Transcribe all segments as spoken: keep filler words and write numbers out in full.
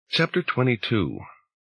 Chapter twenty-two.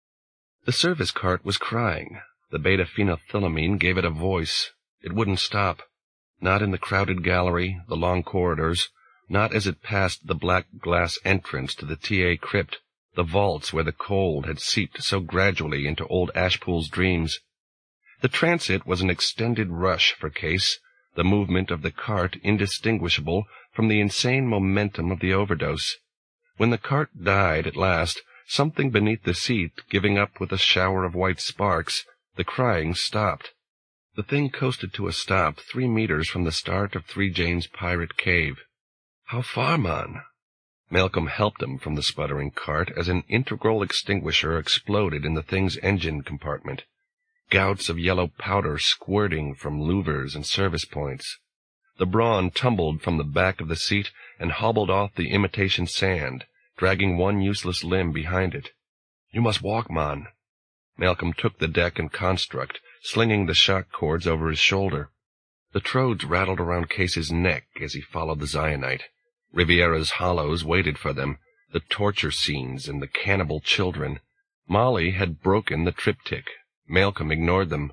The service cart was crying. The beta-phenethylamine gave it a voice. It wouldn't stop. Not in the crowded gallery, the long corridors, not as it passed the black glass entrance to the T A crypt, the vaults where the cold had seeped so gradually into old Ashpool's dreams. The transit was an extended rush for Case, the movement of the cart indistinguishable from the insane momentum of the overdose. When the cart died at last, something beneath the seat giving up with a shower of white sparks, the crying stopped. The thing coasted to a stop three meters from the start of Three Jane's pirate cave. "How far, man?" Malcolm helped him from the sputtering cart as an integral extinguisher exploded in the thing's engine compartment, gouts of yellow powder squirting from louvers and service points. The brawn tumbled from the back of the seat and hobbled off the imitation sand, dragging one useless limb behind it. "You must walk, man." Malcolm took the deck and construct, slinging the shock cords over his shoulder. The trodes rattled around Case's neck as he followed the Zionite. Riviera's hollows waited for them, the torture scenes and the cannibal children. Molly had broken the triptych. Malcolm ignored them.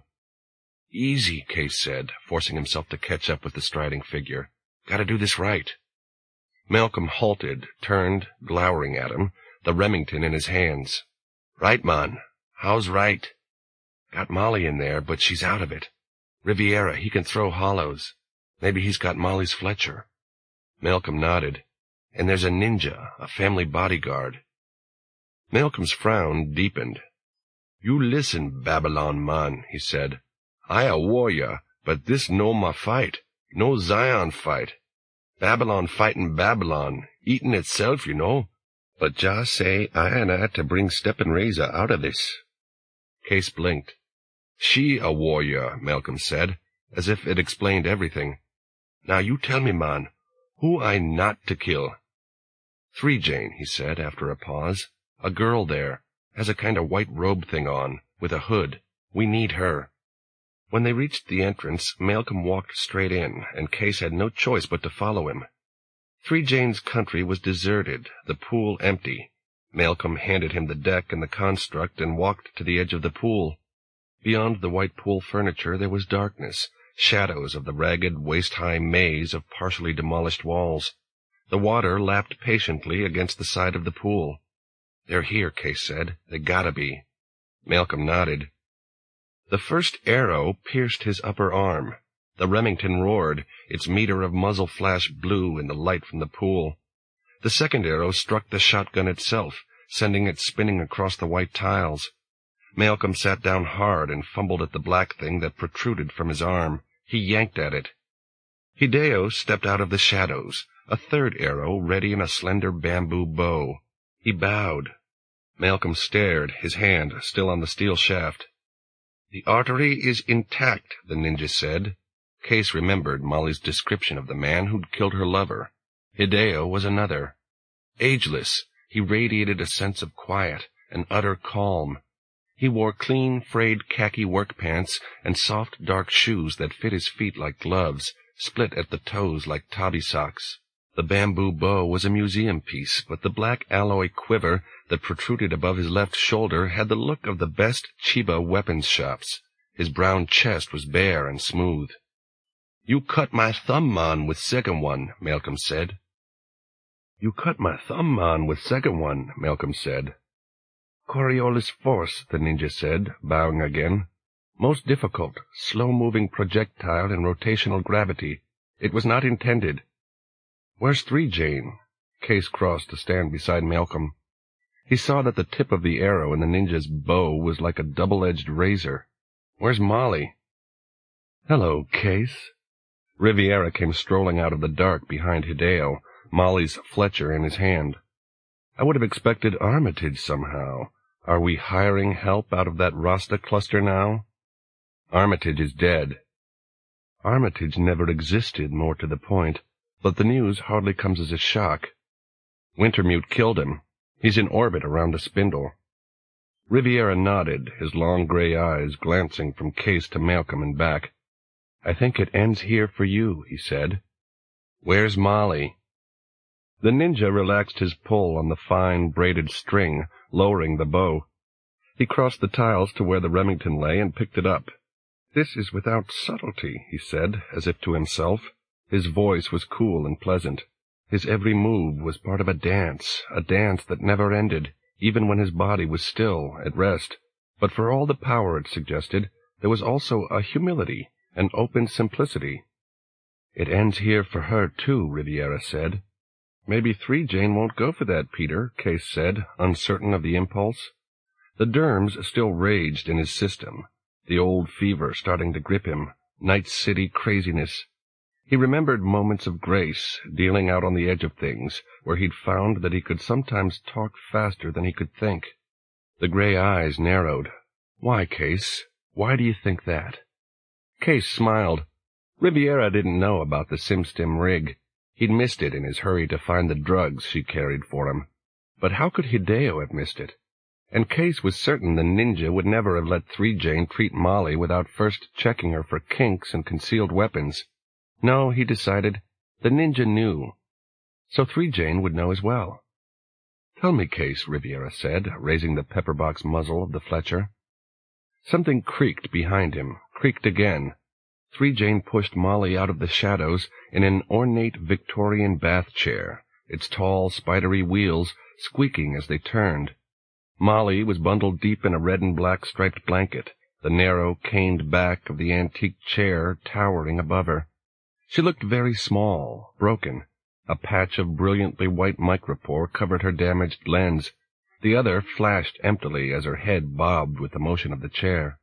"Easy," Case said, forcing himself to catch up with the striding figure. "Gotta do this right." Malcolm halted, turned, glowering at him, the Remington in his hands. "Right, man. How's right?" "Got Molly in there, but she's out of it. Riviera, he can throw hollows. Maybe he's got Molly's Fletcher." Malcolm nodded. "And there's a ninja, a family bodyguard." Malcolm's frown deepened. "You listen, Babylon man," he said. "I a warrior, but this no ma fight, no Zion fight. Babylon fightin' Babylon, eatin' itself, you know. But just say I and I to bring Steppen Razor out of this." Case blinked. "She a warrior," Malcolm said, as if it explained everything. "Now you tell me, man, who I not to kill?" "Three Jane," he said after a pause. "A girl there, has a kind of white robe thing on, with a hood. We need her." When they reached the entrance, Malcolm walked straight in, and Case had no choice but to follow him. Three Jane's country was deserted, the pool empty. Malcolm handed him the deck and the construct and walked to the edge of the pool. Beyond the white pool furniture there was darkness, shadows of the ragged, waist-high maze of partially demolished walls. The water lapped patiently against the side of the pool. "They're here," Case said. "They gotta be." Malcolm nodded. The first arrow pierced his upper arm. The Remington roared, its meter of muzzle flash blue in the light from the pool. The second arrow struck the shotgun itself, sending it spinning across the white tiles. Malcolm sat down hard and fumbled at the black thing that protruded from his arm. He yanked at it. Hideo stepped out of the shadows, a third arrow ready in a slender bamboo bow. He bowed. Malcolm stared, his hand still on the steel shaft. "The artery is intact," the ninja said. Case remembered Molly's description of the man who'd killed her lover. Hideo was another. Ageless, he radiated a sense of quiet, an utter calm. He wore clean, frayed khaki work pants and soft, dark shoes that fit his feet like gloves, split at the toes like tabi socks. The bamboo bow was a museum piece, but the black alloy quiver that protruded above his left shoulder had the look of the best Chiba weapons shops. His brown chest was bare and smooth. "You cut my thumb, man, with second one," Malcolm said. "You cut my thumb, man, with second one," Malcolm said. "Coriolis force," the ninja said, bowing again. "Most difficult, slow-moving projectile in rotational gravity. It was not intended." "Where's Three Jane?" Case crossed to stand beside Malcolm. He saw that the tip of the arrow in the ninja's bow was like a double-edged razor. "Where's Molly?" "Hello, Case." Riviera came strolling out of the dark behind Hideo, Molly's Fletcher in his hand. "I would have expected Armitage somehow. Are we hiring help out of that Rasta cluster now?" "Armitage is dead." "Armitage never existed, more to the point, but the news hardly comes as a shock. Wintermute killed him. He's in orbit around a spindle." Riviera nodded, his long gray eyes glancing from Case to Malcolm and back. "I think it ends here for you," he said. "Where's Molly?" The ninja relaxed his pull on the fine, braided string, lowering the bow. He crossed the tiles to where the Remington lay and picked it up. "This is without subtlety," he said, as if to himself. His voice was cool and pleasant. His every move was part of a dance, a dance that never ended, even when his body was still, at rest. But for all the power it suggested, there was also a humility, an open simplicity. "It ends here for her, too," Riviera said. "Maybe Three Jane won't go for that, Peter," Case said, uncertain of the impulse. The derms still raged in his system, the old fever starting to grip him, Night City craziness. He remembered moments of grace, dealing out on the edge of things, where he'd found that he could sometimes talk faster than he could think. The gray eyes narrowed. "Why, Case? Why do you think that?" Case smiled. Riviera didn't know about the SimStim rig. He'd missed it in his hurry to find the drugs she carried for him. But how could Hideo have missed it? And Case was certain the ninja would never have let Three Jane treat Molly without first checking her for kinks and concealed weapons. No, he decided, the ninja knew. So Three Jane would know as well. "Tell me, Case," Riviera said, raising the pepper-box muzzle of the Fletcher. Something creaked behind him, creaked again. Three Jane pushed Molly out of the shadows in an ornate Victorian bath chair, its tall, spidery wheels squeaking as they turned. Molly was bundled deep in a red and black striped blanket, the narrow, caned back of the antique chair towering above her. She looked very small, broken. A patch of brilliantly white micropore covered her damaged lens. The other flashed emptily as her head bobbed with the motion of the chair.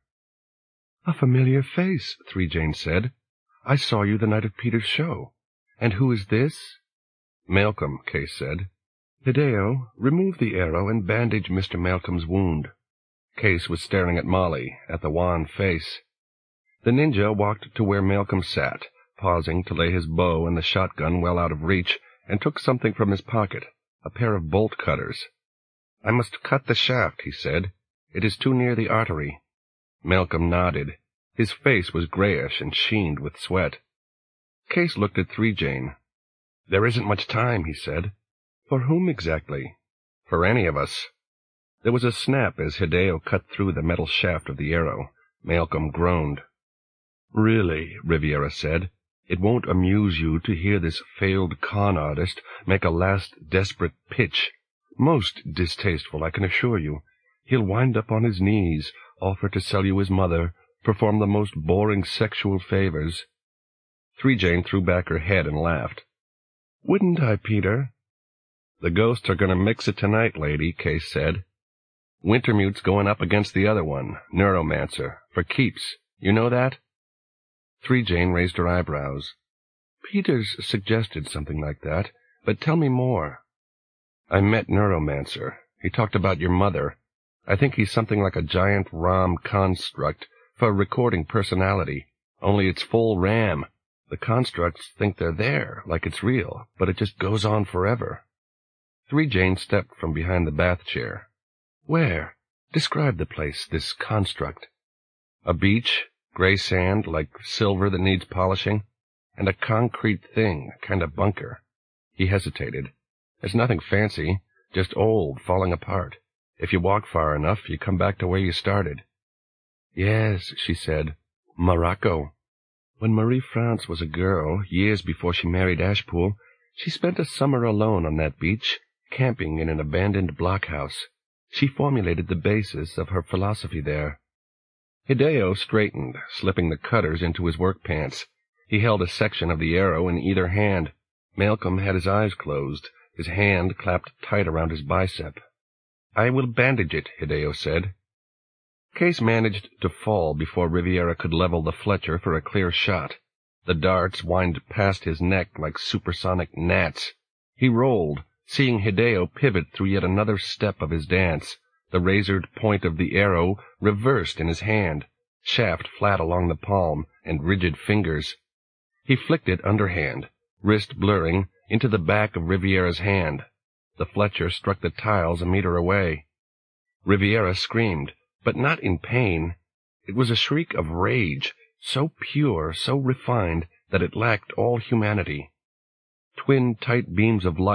"A familiar face," Three Jane said. "I saw you the night of Peter's show. And who is this?" "Malcolm," Case said. "Hideo, remove the arrow and bandage Mister Malcolm's wound." Case was staring at Molly, at the wan face. The ninja walked to where Malcolm sat, pausing to lay his bow and the shotgun well out of reach, and took something from his pocket, a pair of bolt cutters. "I must cut the shaft," he said. "It is too near the artery." Malcolm nodded. His face was grayish and sheened with sweat. Case looked at Three Jane. "There isn't much time," he said. "For whom exactly?" "For any of us." There was a snap as Hideo cut through the metal shaft of the arrow. Malcolm groaned. "Really," Riviera said, "it won't amuse you to hear this failed con artist make a last desperate pitch. Most distasteful, I can assure you. He'll wind up on his knees, offer to sell you his mother, perform the most boring sexual favors." Three Jane threw back her head and laughed. "Wouldn't I, Peter?" "The ghosts are going to mix it tonight, lady," Case said. "Wintermute's going up against the other one, Neuromancer, for keeps. You know that?" Three Jane raised her eyebrows. "Peter's suggested something like that, but tell me more." "I met Neuromancer. He talked about your mother. I think he's something like a giant ROM construct for recording personality, only it's full RAM. The constructs think they're there, like it's real, but it just goes on forever." Three Jane stepped from behind the bath chair. "Where? Describe the place, this construct." "A beach, gray sand, like silver that needs polishing, and a concrete thing, a kind of bunker." He hesitated. "It's nothing fancy, just old, falling apart. If you walk far enough, you come back to where you started." "Yes," she said. "Morocco. When Marie France was a girl, years before she married Ashpool, she spent a summer alone on that beach, camping in an abandoned blockhouse. She formulated the basis of her philosophy there." Hideo straightened, slipping the cutters into his work pants. He held a section of the arrow in either hand. Malcolm had his eyes closed, his hand clapped tight around his bicep. "I will bandage it," Hideo said. Case managed to fall before Riviera could level the Fletcher for a clear shot. The darts whined past his neck like supersonic gnats. He rolled, seeing Hideo pivot through yet another step of his dance. The razored point of the arrow reversed in his hand, shaft flat along the palm, and rigid fingers. He flicked it underhand, wrist blurring, into the back of Riviera's hand. The Fletcher struck the tiles a meter away. Riviera screamed, but not in pain. It was a shriek of rage, so pure, so refined, that it lacked all humanity. Twin tight beams of light,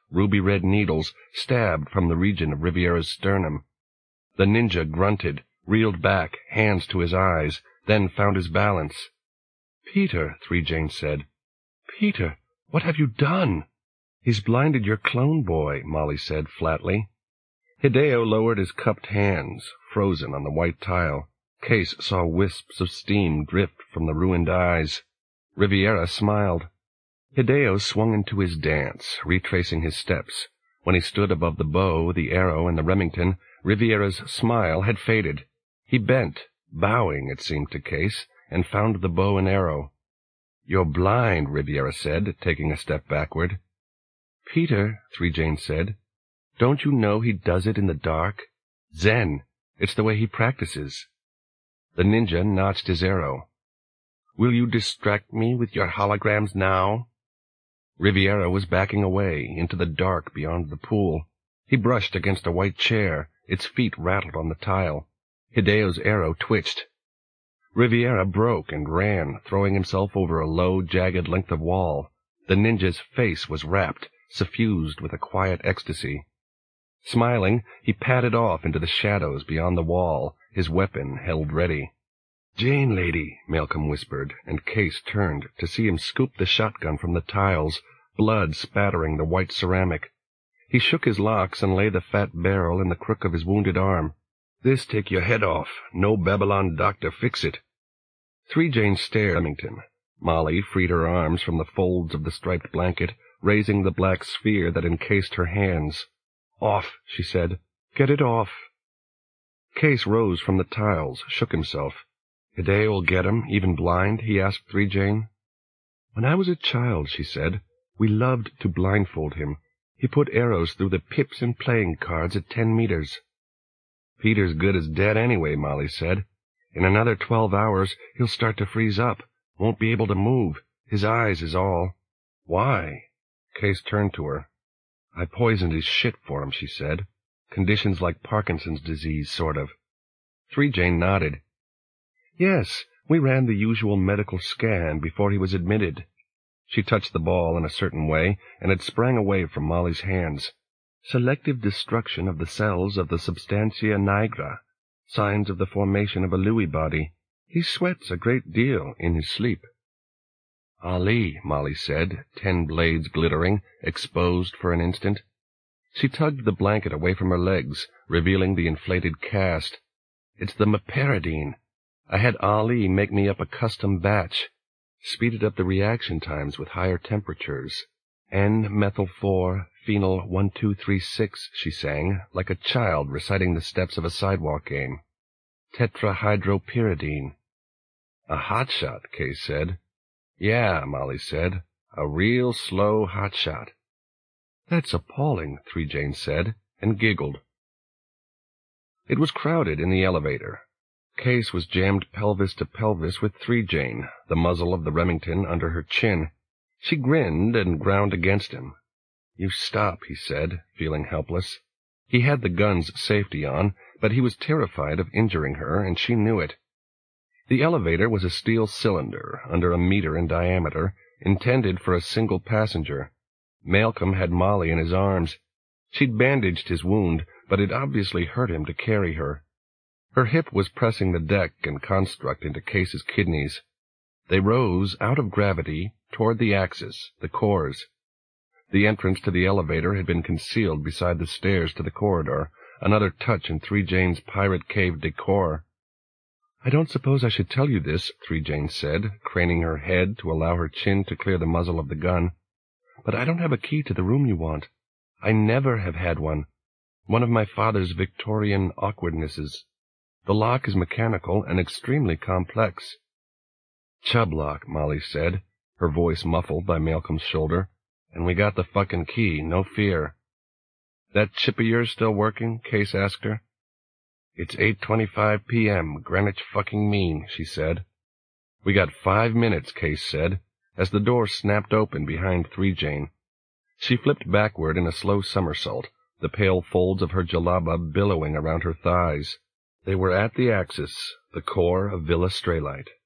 ruby-red needles stabbed from the region of Riviera's sternum. The ninja grunted, reeled back, hands to his eyes, then found his balance. "Peter," Three Jane said. "Peter, what have you done?" "He's blinded your clone boy," Molly said flatly. Hideo lowered his cupped hands, frozen on the white tile. Case saw wisps of steam drift from the ruined eyes. Riviera smiled. Hideo swung into his dance, retracing his steps. When he stood above the bow, the arrow, and the Remington, Riviera's smile had faded. He bent, bowing, it seemed to Case, and found the bow and arrow. "You're blind," Riviera said, taking a step backward. "Peter," Three Jane said, "don't you know he does it in the dark? Zen. It's the way he practices." The ninja notched his arrow. "Will you distract me with your holograms now?" Riviera was backing away, into the dark beyond the pool. He brushed against a white chair. Its feet rattled on the tile. Hideo's arrow twitched. Riviera broke and ran, throwing himself over a low, jagged length of wall. The ninja's face was rapt, suffused with a quiet ecstasy. Smiling, he padded off into the shadows beyond the wall, his weapon held ready. "Jane, lady," Malcolm whispered, and Case turned to see him scoop the shotgun from the tiles, blood spattering the white ceramic. He shook his locks and lay the fat barrel in the crook of his wounded arm. "This take your head off. No Babylon doctor fix it." Three Jane stared at Remington. Molly freed her arms from the folds of the striped blanket, raising the black sphere that encased her hands. "Off," she said. "Get it off." Case rose from the tiles, shook himself. "Hideo'll get him, even blind?" he asked Three Jane. "When I was a child," she said, "we loved to blindfold him. He put arrows through the pips and playing cards at ten meters." "Peter's good as dead anyway," Molly said. "In another twelve hours he'll start to freeze up. Won't be able to move. His eyes is all." "Why?" Case turned to her. "I poisoned his shit for him," she said. "Conditions like Parkinson's disease, sort of." Three Jane nodded. "Yes, we ran the usual medical scan before he was admitted." She touched the ball in a certain way, and it sprang away from Molly's hands. "Selective destruction of the cells of the substantia nigra, signs of the formation of a Lewy body. He sweats a great deal in his sleep." "Ali," Molly said, ten blades glittering, exposed for an instant. She tugged the blanket away from her legs, revealing the inflated cast. "It's the meperidine. I had Ali make me up a custom batch. Speeded up the reaction times with higher temperatures. N-methyl four, phenyl one two three six, she sang, like a child reciting the steps of a sidewalk game. Tetrahydropyridine." "A hotshot," Case said. "Yeah," Molly said. "A real slow hotshot." "That's appalling," Three Jane said, and giggled. It was crowded in the elevator. Case was jammed pelvis to pelvis with Three Jane, the muzzle of the Remington under her chin. She grinned and ground against him. "You stop," he said, feeling helpless. He had the gun's safety on, but he was terrified of injuring her, and she knew it. The elevator was a steel cylinder, under a meter in diameter, intended for a single passenger. Malcolm had Molly in his arms. She'd bandaged his wound, but it obviously hurt him to carry her. Her hip was pressing the deck and construct into Case's kidneys. They rose out of gravity toward the axis, the cores. The entrance to the elevator had been concealed beside the stairs to the corridor, another touch in Three Jane's pirate cave decor. "I don't suppose I should tell you this," Three Jane said, craning her head to allow her chin to clear the muzzle of the gun, "but I don't have a key to the room you want. I never have had one. One of my father's Victorian awkwardnesses. The lock is mechanical and extremely complex." "Chubb lock," Molly said, her voice muffled by Malcolm's shoulder. "And we got the fucking key, no fear." "That chip of yours still working?" Case asked her. "It's eight twenty-five p m, Greenwich fucking mean," she said. "We got five minutes," Case said, as the door snapped open behind Three Jane. She flipped backward in a slow somersault, the pale folds of her jalaba billowing around her thighs. They were at the axis, the core of Villa Straylight.